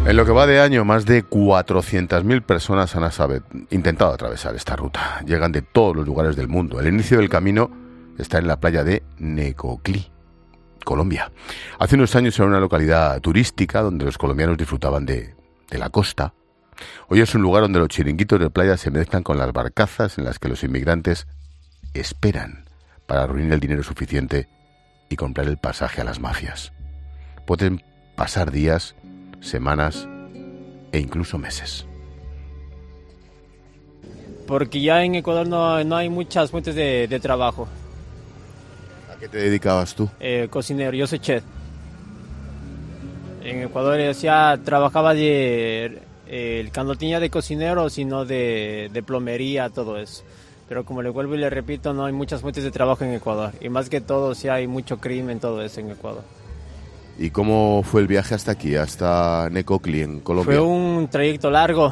En lo que va de año, más de 400.000 personas han intentado atravesar esta ruta. Llegan de todos los lugares del mundo. El inicio del camino está en la playa de Necoclí, Colombia. Hace unos años era una localidad turística donde los colombianos disfrutaban de la costa. Hoy es un lugar donde los chiringuitos de playa se mezclan con las barcazas en las que los inmigrantes esperan para reunir el dinero suficiente y comprar el pasaje a las mafias. Pueden pasar días, semanas e incluso meses. Porque ya en Ecuador no hay muchas fuentes de trabajo. ¿A qué te dedicabas tú? Cocinero, yo soy chef. En Ecuador ya trabajaba cuando tenía de cocinero, sino de plomería, todo eso. Pero como le vuelvo y le repito, no hay muchas fuentes de trabajo en Ecuador. Y más que todo, sí hay mucho crimen, todo eso en Ecuador. ¿Y cómo fue el viaje hasta aquí, hasta Necoclí, en Colombia? Fue un trayecto largo,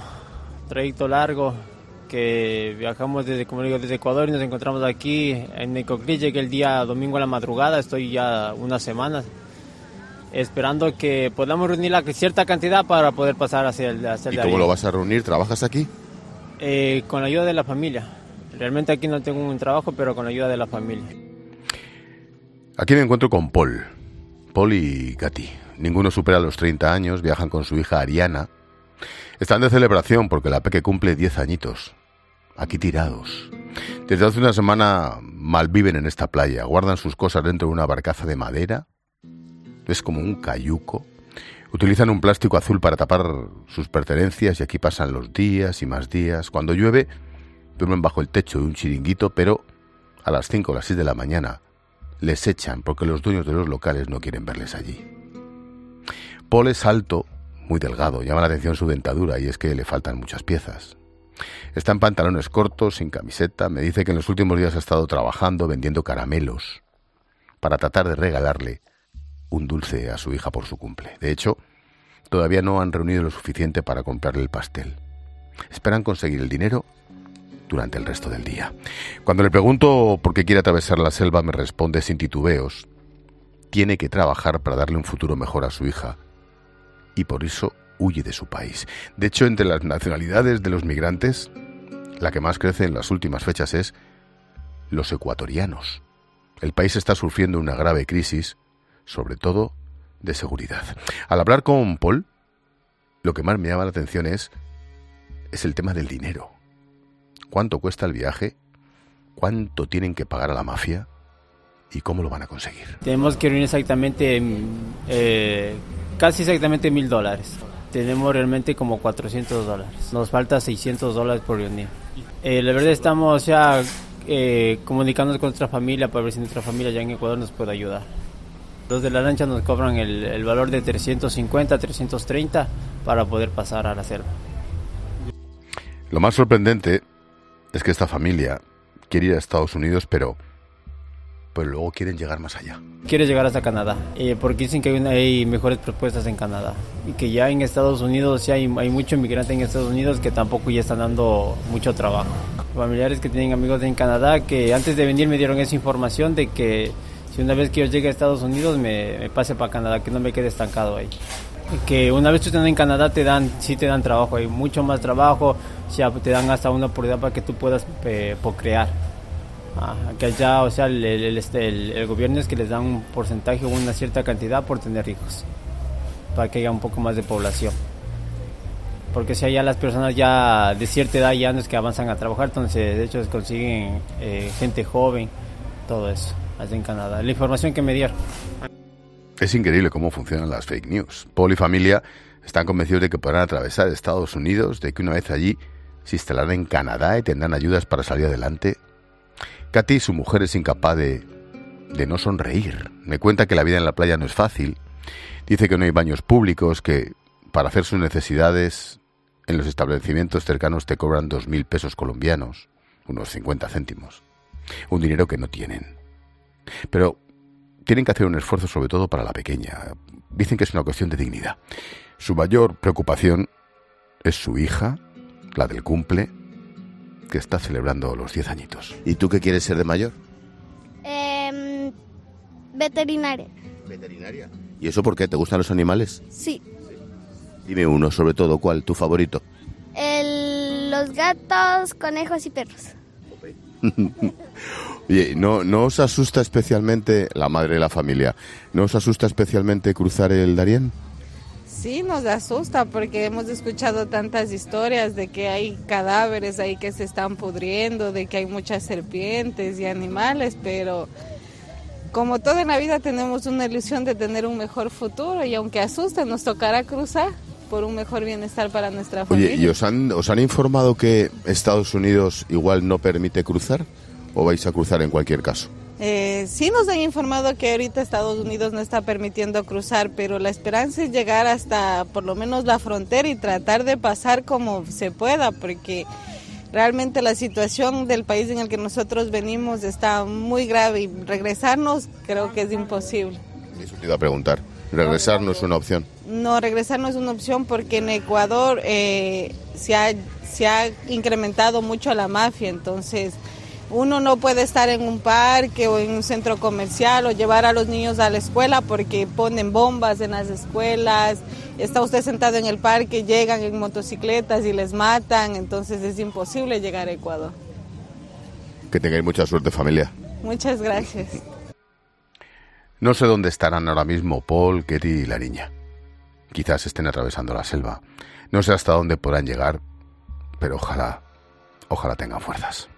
que viajamos desde Ecuador y nos encontramos aquí en Necoclí. Llegué el día domingo a la madrugada, estoy ya una semana esperando que podamos reunir la cierta cantidad para poder pasar hacia el ¿Y cómo lo vas a reunir? ¿Trabajas aquí? Con la ayuda de la familia. Realmente aquí no tengo un trabajo, pero con la ayuda de la familia. Aquí me encuentro con Paul y Katy. Ninguno supera los 30 años, viajan con su hija Ariana. Están de celebración porque la peque cumple 10 añitos. Aquí tirados. Desde hace una semana malviven en esta playa. Guardan sus cosas dentro de una barcaza de madera. Es como un cayuco. Utilizan un plástico azul para tapar sus pertenencias y aquí pasan los días y más días. Cuando llueve, duermen bajo el techo de un chiringuito, pero a las 5 o las 6 de la mañana les echan porque los dueños de los locales no quieren verles allí. Paul es alto, muy delgado, llama la atención su dentadura y es que le faltan muchas piezas. Está en pantalones cortos, sin camiseta, me dice que en los últimos días ha estado trabajando vendiendo caramelos para tratar de regalarle un dulce a su hija por su cumple. De hecho, todavía no han reunido lo suficiente para comprarle el pastel. Esperan conseguir el dinero durante el resto del día. Cuando le pregunto por qué quiere atravesar la selva, me responde sin titubeos: tiene que trabajar para darle un futuro mejor a su hija y por eso huye de su país. De hecho, entre las nacionalidades de los migrantes, la que más crece en las últimas fechas es los ecuatorianos. El país está sufriendo una grave crisis, sobre todo de seguridad. Al hablar con Paul, lo que más me llama la atención es el tema del dinero. ¿Cuánto cuesta el viaje? ¿Cuánto tienen que pagar a la mafia? ¿Y cómo lo van a conseguir? Tenemos que reunir casi exactamente $1,000. Tenemos realmente como $400. Nos falta $600 por reunir. La verdad estamos ya comunicándonos con nuestra familia para ver si nuestra familia ya en Ecuador nos puede ayudar. Los de la lancha nos cobran el valor de 350, 330 para poder pasar a la selva. Lo más sorprendente es que esta familia quiere ir a Estados Unidos, pero luego quieren llegar más allá. Quiere llegar hasta Canadá, porque dicen que hay mejores propuestas en Canadá y que ya en Estados Unidos ya hay mucho inmigrante en Estados Unidos que tampoco ya están dando mucho trabajo. Familiares que tienen amigos en Canadá que antes de venir me dieron esa información de que si una vez que yo llegue a Estados Unidos me pase para Canadá, que no me quede estancado ahí. Que una vez que estás en Canadá te dan trabajo, hay mucho más trabajo, ya te dan hasta una oportunidad para que tú puedas procrear. Que allá, o sea, el gobierno es que les dan un porcentaje o una cierta cantidad por tener hijos, para que haya un poco más de población. Porque si allá las personas ya de cierta edad ya no es que avanzan a trabajar, entonces de hecho consiguen gente joven, todo eso, allá en Canadá. La información que me dieron. Es increíble cómo funcionan las fake news. Paul y familia están convencidos de que podrán atravesar Estados Unidos, de que una vez allí se instalarán en Canadá y tendrán ayudas para salir adelante. Katy, su mujer, es incapaz de no sonreír. Me cuenta que la vida en la playa no es fácil. Dice que no hay baños públicos, que para hacer sus necesidades en los establecimientos cercanos te cobran 2.000 pesos colombianos, unos 50 céntimos. Un dinero que no tienen. Pero tienen que hacer un esfuerzo sobre todo para la pequeña. Dicen que es una cuestión de dignidad. Su mayor preocupación es su hija, la del cumple, que está celebrando los 10 añitos. ¿Y tú qué quieres ser de mayor? Veterinaria. ¿Veterinaria? ¿Y eso por qué? ¿Te gustan los animales? Sí. Dime uno, sobre todo, ¿cuál? ¿Tu favorito? Los gatos, conejos y perros. Oye, ¿no os asusta especialmente, la madre de la familia, no os asusta especialmente cruzar el Darién? Sí, nos asusta porque hemos escuchado tantas historias de que hay cadáveres ahí que se están pudriendo, de que hay muchas serpientes y animales, pero como todo en la vida tenemos una ilusión de tener un mejor futuro y aunque asuste nos tocará cruzar por un mejor bienestar para nuestra familia. Oye, ¿y os han informado que Estados Unidos igual no permite cruzar o vais a cruzar en cualquier caso? Sí nos han informado que ahorita Estados Unidos no está permitiendo cruzar, pero la esperanza es llegar hasta por lo menos la frontera y tratar de pasar como se pueda, porque realmente la situación del país en el que nosotros venimos está muy grave y regresarnos creo que es imposible. Eso te iba a preguntar. ¿Regresar no es una opción? No, regresar no es una opción porque en Ecuador se ha incrementado mucho la mafia, entonces uno no puede estar en un parque o en un centro comercial o llevar a los niños a la escuela porque ponen bombas en las escuelas. Está usted sentado en el parque, llegan en motocicletas y les matan, entonces es imposible llegar a Ecuador. Que tengáis mucha suerte, familia. Muchas gracias. No sé dónde estarán ahora mismo Paul, Ketty y la niña. Quizás estén atravesando la selva. No sé hasta dónde podrán llegar, pero ojalá tengan fuerzas.